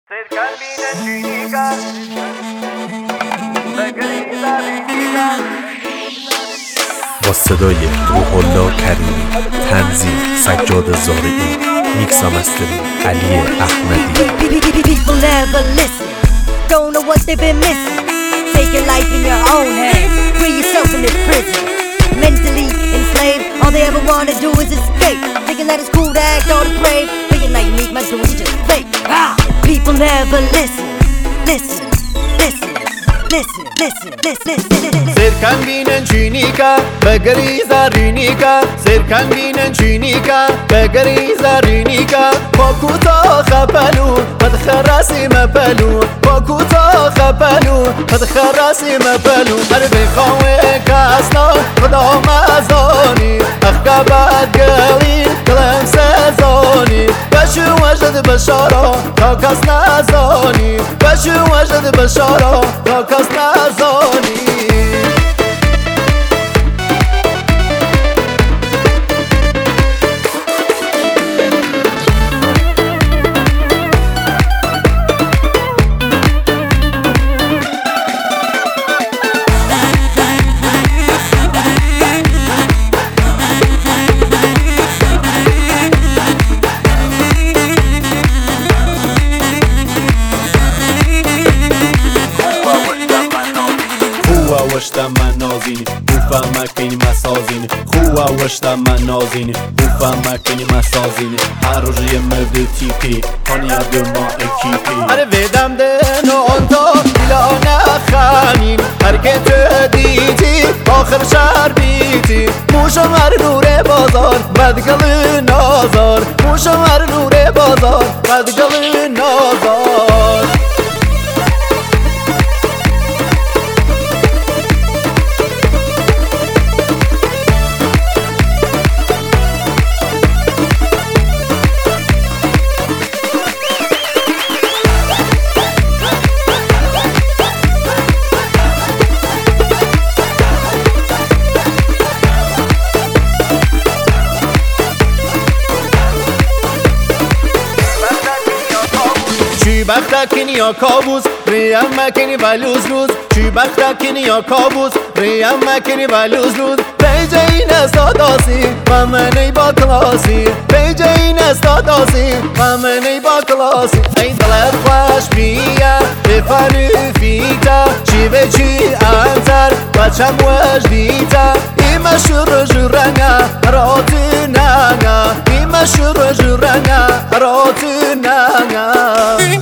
با صدای روح الله کریمی، تنظیم سجاد زارعی، میکس و مسترینگ علی احمدی. People never listen, don't know what they've been missing. Take your life in your own hands, free yourself in this prison. Mentally enslaved, all they ever wanna do is escape. Thinking that it's cool to act all depraved, thinking like you need my tools, you just fake. People never listen, listen, listen, listen, listen, listen, listen. Serkan binen cinika, begriza rinika. Serkan binen cinika, begriza rinika. Pokuta khapelu, qad kharasi mapelu. Pokuta khapelu, qad kharasi mapelu. Harbi khawe kasna, khda mazani. Akhkabat gali, kalam sazani. Bashu wajad bashara, kakas nazani. Bashu wajad bashara, kakas nazani. وشتا منازین بوفا مکنی مسازین خواه وشتا منازین بوفا مکنی مسازین هر روزی مرد تیپی هانیا دما اکیپی هر ویدم دنو انتا ایلا نخانین هر که تو دیتی آخر شهر بیتی موشم هر نور بازار بدگل نازار موشم هر نور بازار بدگل نازار چی بختکین یا کابوس ریم مکنی و لوز لوز چی بختکین یا کابوس ریم مکنی و لوز لوز بیجه این استاداسی و منی با کلاسی بیجه این استاداسی و منی با کلاسی ای دلت خوش بیه بفنی فیتا چی به چی انتر و چم وجدیتا ایمه شور جورنگا راتی نگا ایمه شور جورنگا راتی نگا